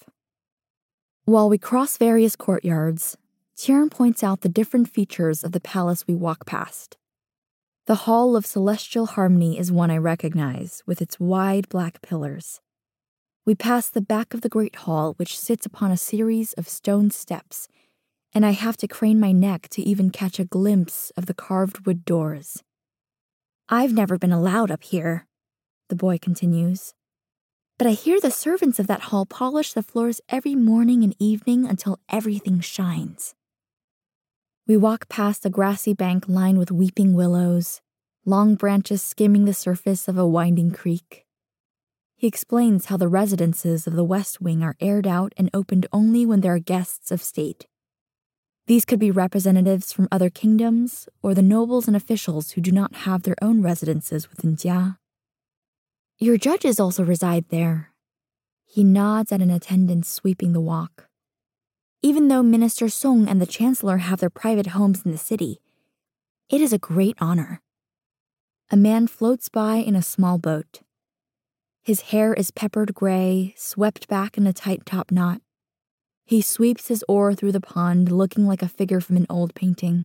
While we cross various courtyards, Tiern points out the different features of the palace we walk past. The Hall of Celestial Harmony is one I recognize, with its wide black pillars. We pass the back of the Great Hall, which sits upon a series of stone steps, and I have to crane my neck to even catch a glimpse of the carved wood doors. I've never been allowed up here, the boy continues, but I hear the servants of that hall polish the floors every morning and evening until everything shines. We walk past a grassy bank lined with weeping willows, long branches skimming the surface of a winding creek. He explains how the residences of the West Wing are aired out and opened only when there are guests of state. These could be representatives from other kingdoms or the nobles and officials who do not have their own residences within Jia. Your judges also reside there. He nods at an attendant sweeping the walk. Even though Minister Song and the Chancellor have their private homes in the city, it is a great honor. A man floats by in a small boat. His hair is peppered gray, swept back in a tight top knot. He sweeps his oar through the pond, looking like a figure from an old painting.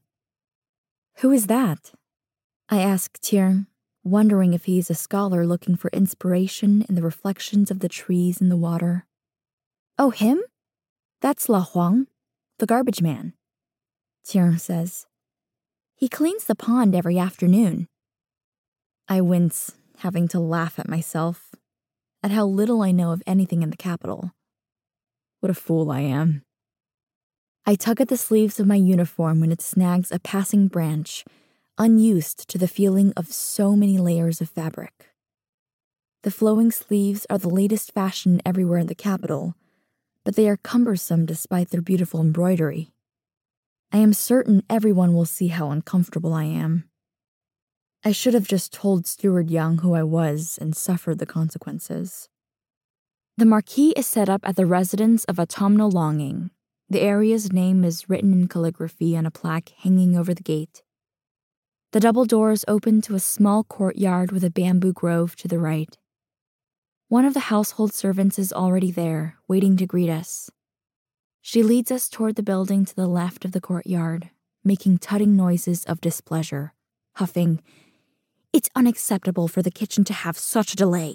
Who is that? I ask Tiern, wondering if he is a scholar looking for inspiration in the reflections of the trees in the water. Oh, him? That's La Huang, the garbage man, Tiern says. He cleans the pond every afternoon. I wince, having to laugh at myself, at how little I know of anything in the capital. What a fool I am. I tug at the sleeves of my uniform when it snags a passing branch, unused to the feeling of so many layers of fabric. The flowing sleeves are the latest fashion everywhere in the capital, but they are cumbersome despite their beautiful embroidery. I am certain everyone will see how uncomfortable I am. I should have just told Steward Young who I was and suffered the consequences. The marquee is set up at the residence of Autumnal Longing. The area's name is written in calligraphy on a plaque hanging over the gate. The double doors open to a small courtyard with a bamboo grove to the right. One of the household servants is already there, waiting to greet us. She leads us toward the building to the left of the courtyard, making tutting noises of displeasure, huffing, "It's unacceptable for the kitchen to have such a delay."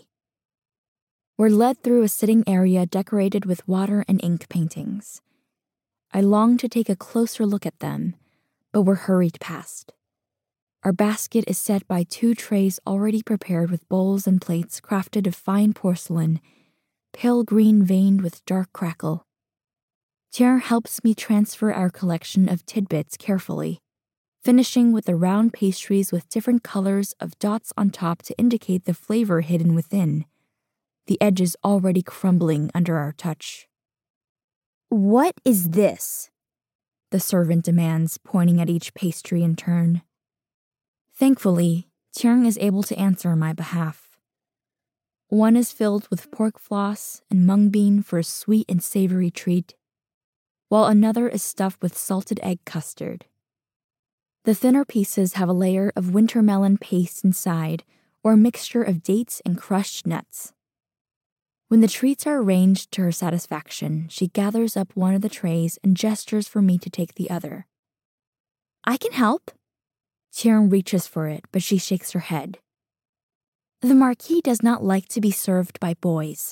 We're led through a sitting area decorated with water and ink paintings. I long to take a closer look at them, but we're hurried past. Our basket is set by two trays already prepared with bowls and plates crafted of fine porcelain, pale green veined with dark crackle. Tier helps me transfer our collection of tidbits carefully, finishing with the round pastries with different colors of dots on top to indicate the flavor hidden within, the edges already crumbling under our touch. "What is this?" the servant demands, pointing at each pastry in turn. Thankfully, Tiern is able to answer on my behalf. One is filled with pork floss and mung bean for a sweet and savory treat, while another is stuffed with salted egg custard. The thinner pieces have a layer of winter melon paste inside, or a mixture of dates and crushed nuts. When the treats are arranged to her satisfaction, she gathers up one of the trays and gestures for me to take the other. "I can help." Tiern reaches for it, but she shakes her head. "The Marquis does not like to be served by boys."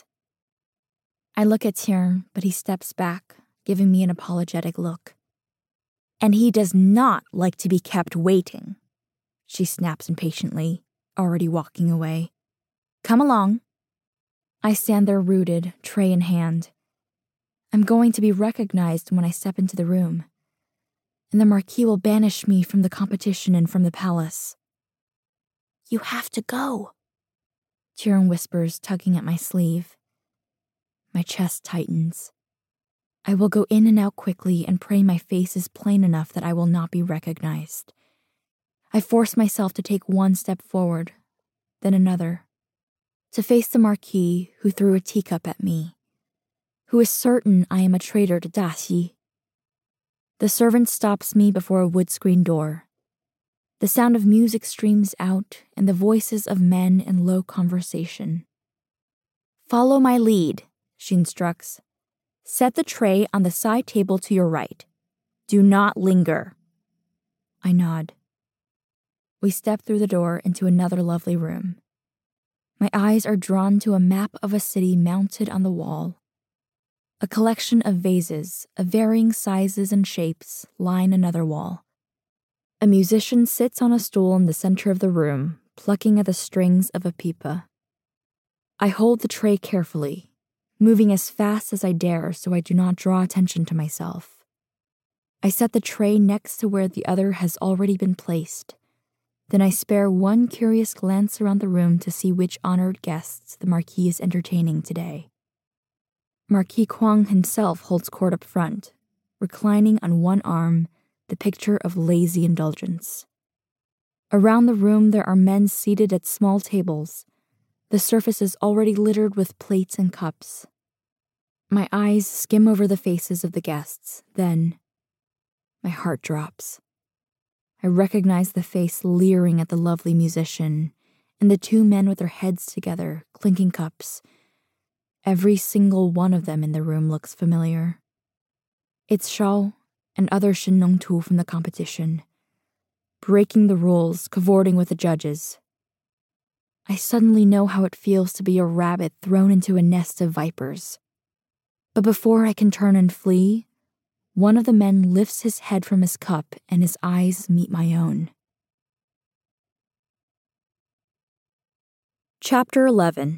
I look at Tiern, but he steps back, giving me an apologetic look. "And he does not like to be kept waiting," she snaps impatiently, already walking away. "Come along." I stand there rooted, tray in hand. I'm going to be recognized when I step into the room, and the Marquis will banish me from the competition and from the palace. You have to go, Tyrion whispers, tugging at my sleeve. My chest tightens. I will go in and out quickly and pray my face is plain enough that I will not be recognized. I force myself to take one step forward, then another, to face the Marquis who threw a teacup at me, who is certain I am a traitor to Daxi. The servant stops me before a wood-screen door. The sound of music streams out and the voices of men in low conversation. Follow my lead, she instructs. Set the tray on the side table to your right. Do not linger. I nod. We step through the door into another lovely room. My eyes are drawn to a map of a city mounted on the wall. A collection of vases of varying sizes and shapes line another wall. A musician sits on a stool in the center of the room, plucking at the strings of a pipa. I hold the tray carefully, moving as fast as I dare so I do not draw attention to myself. I set the tray next to where the other has already been placed. Then I spare one curious glance around the room to see which honored guests the Marquis is entertaining today. Marquis Kwang himself holds court up front, reclining on one arm, the picture of lazy indulgence. Around the room there are men seated at small tables, the surfaces already littered with plates and cups. My eyes skim over the faces of the guests, then my heart drops. I recognize the face leering at the lovely musician, and the two men with their heads together, clinking cups. Every single one of them in the room looks familiar. It's Shao and other Shin Nong Tu from the competition, breaking the rules, cavorting with the judges. I suddenly know how it feels to be a rabbit thrown into a nest of vipers. But before I can turn and flee, one of the men lifts his head from his cup and his eyes meet my own. Chapter eleven.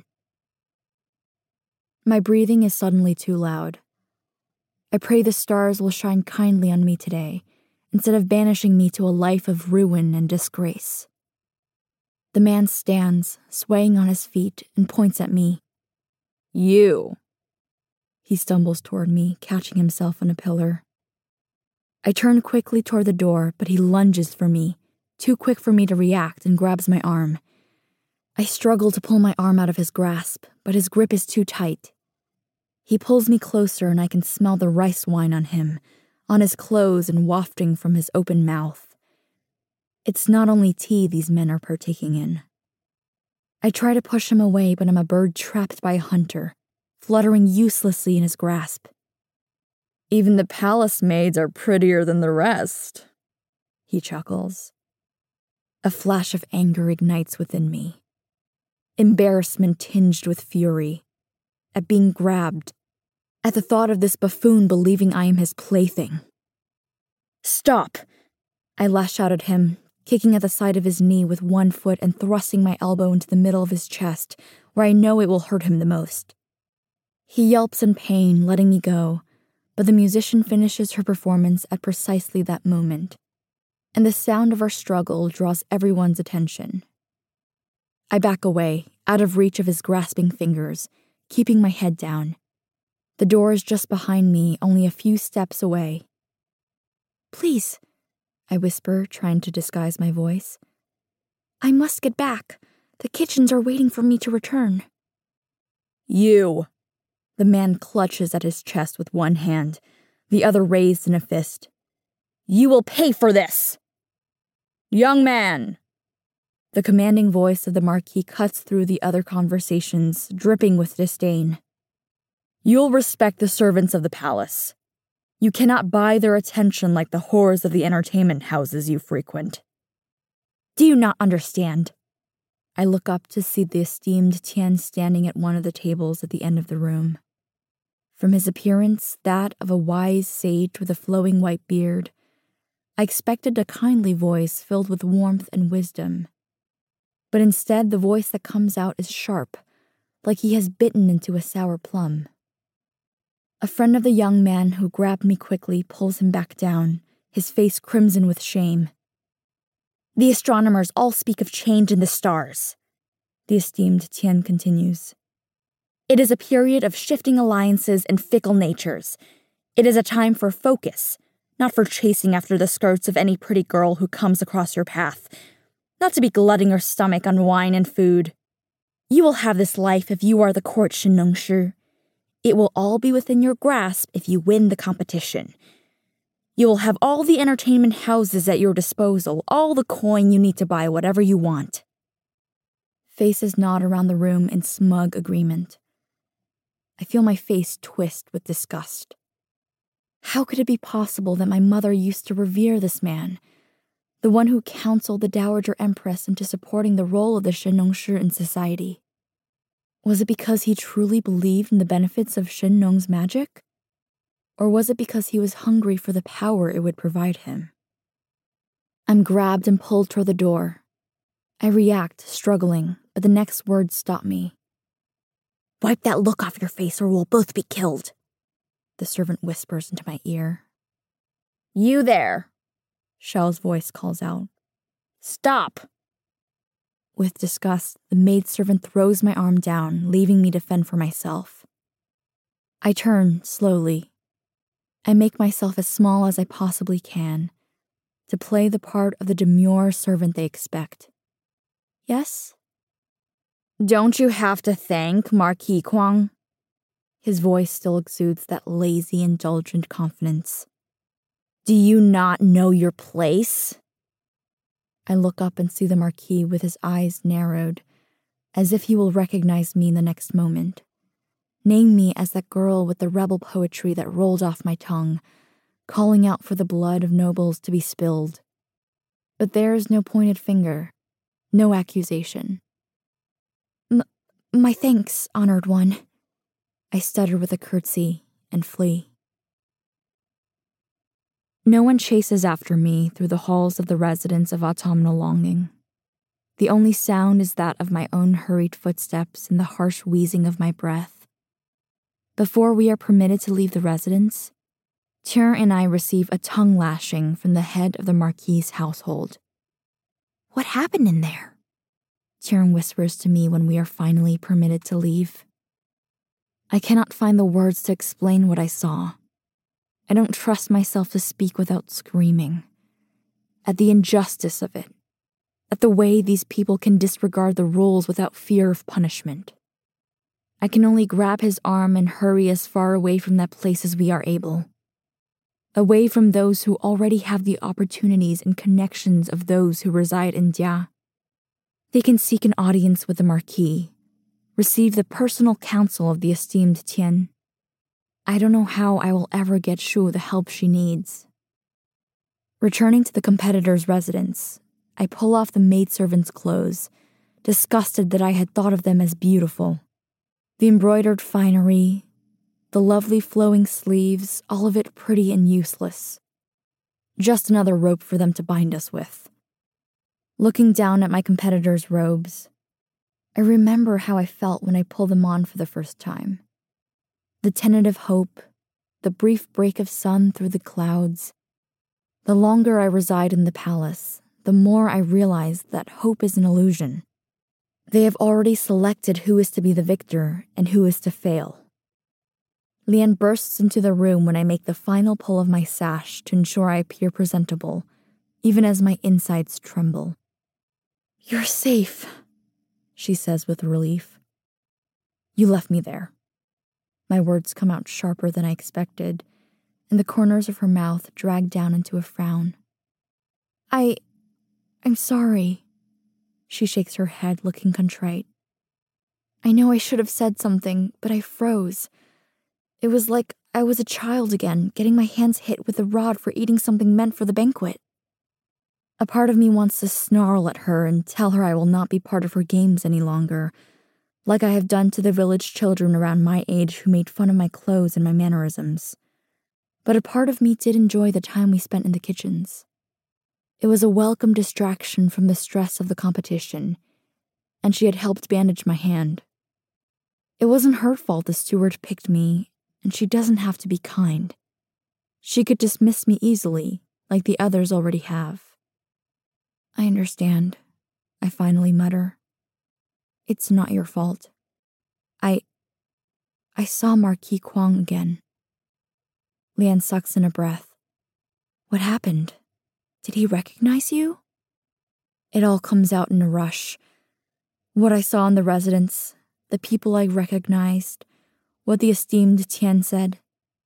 My breathing is suddenly too loud. I pray the stars will shine kindly on me today, instead of banishing me to a life of ruin and disgrace. The man stands, swaying on his feet, and points at me. You. He stumbles toward me, catching himself on a pillar. I turn quickly toward the door, but he lunges for me, too quick for me to react, and grabs my arm. I struggle to pull my arm out of his grasp, but his grip is too tight. He pulls me closer, and I can smell the rice wine on him, on his clothes and wafting from his open mouth. It's not only tea these men are partaking in. I try to push him away, but I'm a bird trapped by a hunter, fluttering uselessly in his grasp. Even the palace maids are prettier than the rest, he chuckles. A flash of anger ignites within me. Embarrassment tinged with fury. At being grabbed. At the thought of this buffoon believing I am his plaything. Stop! I lash out at him, kicking at the side of his knee with one foot and thrusting my elbow into the middle of his chest, where I know it will hurt him the most. He yelps in pain, letting me go, but the musician finishes her performance at precisely that moment, and the sound of our struggle draws everyone's attention. I back away, out of reach of his grasping fingers, keeping my head down. The door is just behind me, only a few steps away. Please, I whisper, trying to disguise my voice. I must get back. The kitchens are waiting for me to return. You! The man clutches at his chest with one hand, the other raised in a fist. You will pay for this! Young man! The commanding voice of the Marquis cuts through the other conversations, dripping with disdain. You'll respect the servants of the palace. You cannot buy their attention like the whores of the entertainment houses you frequent. Do you not understand? I look up to see the esteemed Tian standing at one of the tables at the end of the room. From his appearance, that of a wise sage with a flowing white beard, I expected a kindly voice filled with warmth and wisdom. But instead, the voice that comes out is sharp, like he has bitten into a sour plum. A friend of the young man who grabbed me quickly pulls him back down, his face crimson with shame. The astronomers all speak of change in the stars, the esteemed Tian continues. It is a period of shifting alliances and fickle natures. It is a time for focus, not for chasing after the skirts of any pretty girl who comes across your path, not to be glutting your stomach on wine and food. You will have this life if you are the court Sheneng Shi. It will all be within your grasp if you win the competition. You will have all the entertainment houses at your disposal, all the coin you need to buy whatever you want. Faces nod around the room in smug agreement. I feel my face twist with disgust. How could it be possible that my mother used to revere this man, the one who counseled the Dowager Empress into supporting the role of the Sheneng Shi in society? Was it because he truly believed in the benefits of Shenong's magic? Or was it because he was hungry for the power it would provide him? I'm grabbed and pulled toward the door. I react, struggling, but the next words stop me. Wipe that look off your face or we'll both be killed, the servant whispers into my ear. You there, Shell's voice calls out. Stop! With disgust, the maidservant throws my arm down, leaving me to fend for myself. I turn, slowly. I make myself as small as I possibly can, to play the part of the demure servant they expect. Yes? Don't you have to thank Marquis Kwang? His voice still exudes that lazy, indulgent confidence. Do you not know your place? I look up and see the Marquis with his eyes narrowed, as if he will recognize me in the next moment. Name me as that girl with the rebel poetry that rolled off my tongue, calling out for the blood of nobles to be spilled. But there is no pointed finger, no accusation. M- my thanks, honored one. I stutter with a curtsy and flee. No one chases after me through the halls of the residence of autumnal longing. The only sound is that of my own hurried footsteps and the harsh wheezing of my breath. Before we are permitted to leave the residence, Tian and I receive a tongue lashing from the head of the Marquis's household. What happened in there? Tian whispers to me when we are finally permitted to leave. I cannot find the words to explain what I saw. I don't trust myself to speak without screaming. At the injustice of it. At the way these people can disregard the rules without fear of punishment. I can only grab his arm and hurry as far away from that place as we are able. Away from those who already have the opportunities and connections of those who reside in Jia. They can seek an audience with the Marquis, receive the personal counsel of the esteemed Tian. I don't know how I will ever get Shu the help she needs. Returning to the competitor's residence, I pull off the maidservant's clothes, disgusted that I had thought of them as beautiful. The embroidered finery, the lovely flowing sleeves, all of it pretty and useless. Just another rope for them to bind us with. Looking down at my competitor's robes, I remember how I felt when I pulled them on for the first time. The tentative hope, the brief break of sun through the clouds. The longer I reside in the palace, the more I realize that hope is an illusion. They have already selected who is to be the victor and who is to fail. Lian bursts into the room when I make the final pull of my sash to ensure I appear presentable, even as my insides tremble. You're safe, she says with relief. You left me there. My words come out sharper than I expected, and the corners of her mouth drag down into a frown. I... I'm sorry. She shakes her head, looking contrite. I know I should have said something, but I froze. It was like I was a child again, getting my hands hit with a rod for eating something meant for the banquet. A part of me wants to snarl at her and tell her I will not be part of her games any longer, like I have done to the village children around my age who made fun of my clothes and my mannerisms. But a part of me did enjoy the time we spent in the kitchens. It was a welcome distraction from the stress of the competition, and she had helped bandage my hand. It wasn't her fault the steward picked me, and she doesn't have to be kind. She could dismiss me easily, like the others already have. I understand, I finally mutter. It's not your fault. I... I saw Marquis Kwong again. Lian sucks in a breath. What happened? Did he recognize you? It all comes out in a rush. What I saw in the residence, the people I recognized, what the esteemed Tian said.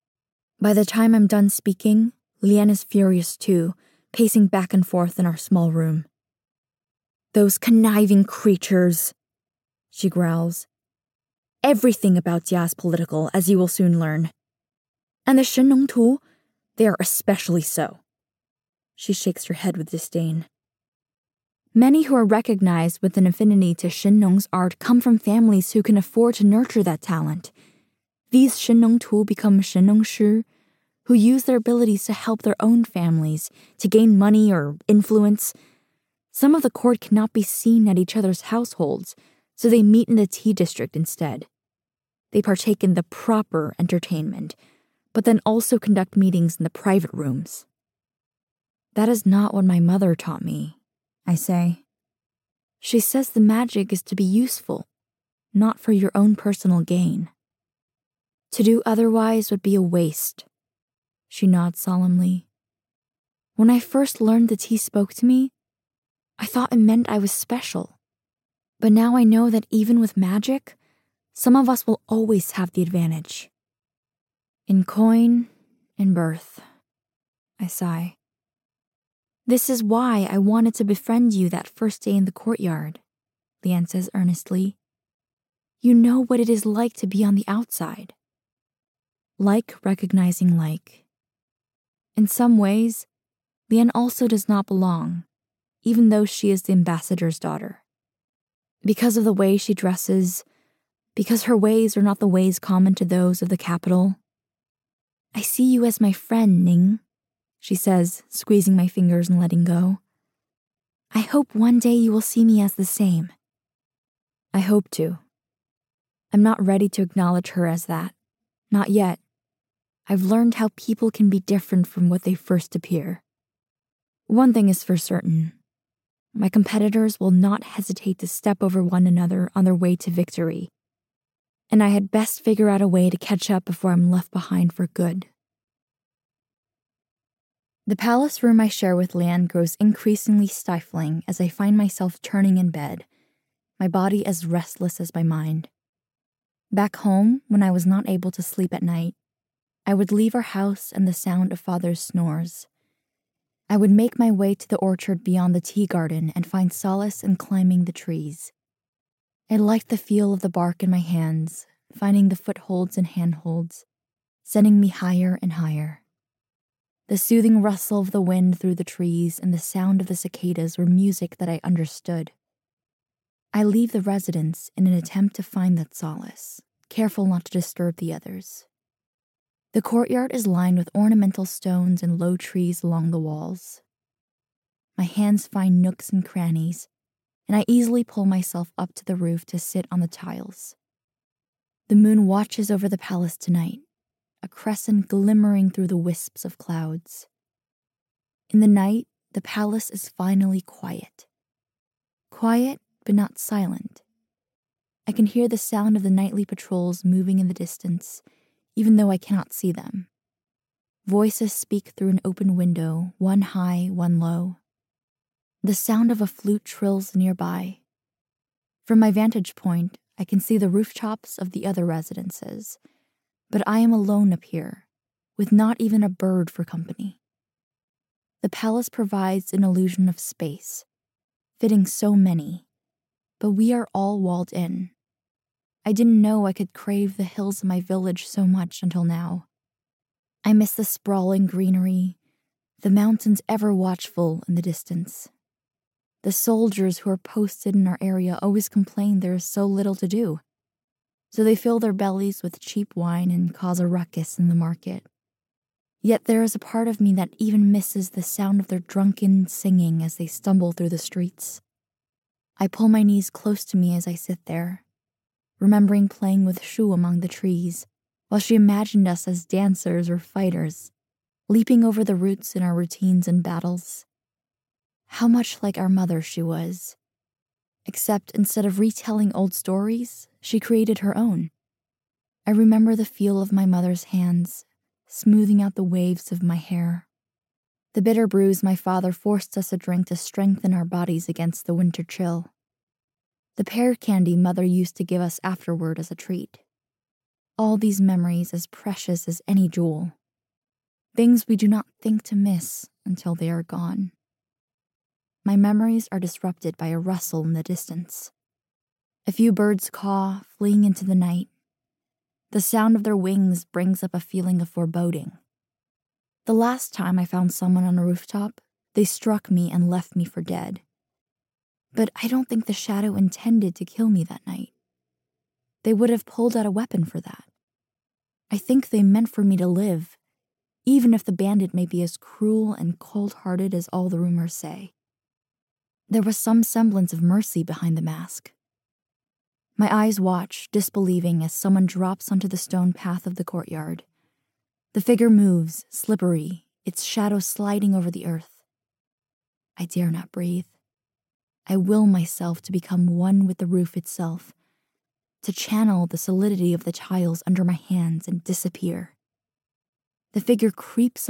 By the time I'm done speaking, Lian is furious too, pacing back and forth in our small room. Those conniving creatures, she growls. Everything about Jia is political, as you will soon learn. And the Shen Tu, they are especially so. She shakes her head with disdain. Many who are recognized with an affinity to Shen Nong's art come from families who can afford to nurture that talent. These Shen Nong Tu become Shen Nong Shi, who use their abilities to help their own families, to gain money or influence. Some of the court cannot be seen at each other's households, so they meet in the tea district instead. They partake in the proper entertainment, but then also conduct meetings in the private rooms. That is not what my mother taught me, I say. She says the magic is to be useful, not for your own personal gain. To do otherwise would be a waste. She nods solemnly. When I first learned that he spoke to me, I thought it meant I was special. But now I know that even with magic, some of us will always have the advantage. In coin, in birth, I sigh. This is why I wanted to befriend you that first day in the courtyard, Lian says earnestly. You know what it is like to be on the outside. Like recognizing like. In some ways, Lian also does not belong, even though she is the ambassador's daughter. Because of the way she dresses, because her ways are not the ways common to those of the capital. I see you as my friend, Ning, she says, squeezing my fingers and letting go. I hope one day you will see me as the same. I hope to. I'm not ready to acknowledge her as that. Not yet. I've learned how people can be different from what they first appear. One thing is for certain. My competitors will not hesitate to step over one another on their way to victory. And I had best figure out a way to catch up before I'm left behind for good. The palace room I share with Lian grows increasingly stifling as I find myself turning in bed, my body as restless as my mind. Back home, when I was not able to sleep at night, I would leave our house and the sound of father's snores. I would make my way to the orchard beyond the tea garden and find solace in climbing the trees. I liked the feel of the bark in my hands, finding the footholds and handholds, sending me higher and higher. The soothing rustle of the wind through the trees and the sound of the cicadas were music that I understood. I leave the residence in an attempt to find that solace, careful not to disturb the others. The courtyard is lined with ornamental stones and low trees along the walls. My hands find nooks and crannies, and I easily pull myself up to the roof to sit on the tiles. The moon watches over the palace tonight, a crescent glimmering through the wisps of clouds. In the night, the palace is finally quiet. Quiet, but not silent. I can hear the sound of the nightly patrols moving in the distance, even though I cannot see them. Voices speak through an open window, one high, one low. The sound of a flute trills nearby. From my vantage point, I can see the rooftops of the other residences, but I am alone up here, with not even a bird for company. The palace provides an illusion of space, fitting so many, but we are all walled in. I didn't know I could crave the hills of my village so much until now. I miss the sprawling greenery, the mountains ever watchful in the distance. The soldiers who are posted in our area always complain there is so little to do, so they fill their bellies with cheap wine and cause a ruckus in the market. Yet there is a part of me that even misses the sound of their drunken singing as they stumble through the streets. I pull my knees close to me as I sit there, remembering playing with Shu among the trees, while she imagined us as dancers or fighters, leaping over the roots in our routines and battles. How much like our mother she was. Except instead of retelling old stories, she created her own. I remember the feel of my mother's hands, smoothing out the waves of my hair. The bitter brews my father forced us to drink to strengthen our bodies against the winter chill. The pear candy mother used to give us afterward as a treat. All these memories as precious as any jewel. Things we do not think to miss until they are gone. My memories are disrupted by a rustle in the distance. A few birds caw, fleeing into the night. The sound of their wings brings up a feeling of foreboding. The last time I found someone on a rooftop, they struck me and left me for dead. But I don't think the shadow intended to kill me that night. They would have pulled out a weapon for that. I think they meant for me to live, even if the bandit may be as cruel and cold-hearted as all the rumors say. There was some semblance of mercy behind the mask. My eyes watch, disbelieving, as someone drops onto the stone path of the courtyard. The figure moves, slippery, its shadow sliding over the earth. I dare not breathe. I will myself to become one with the roof itself, to channel the solidity of the tiles under my hands and disappear. The figure creeps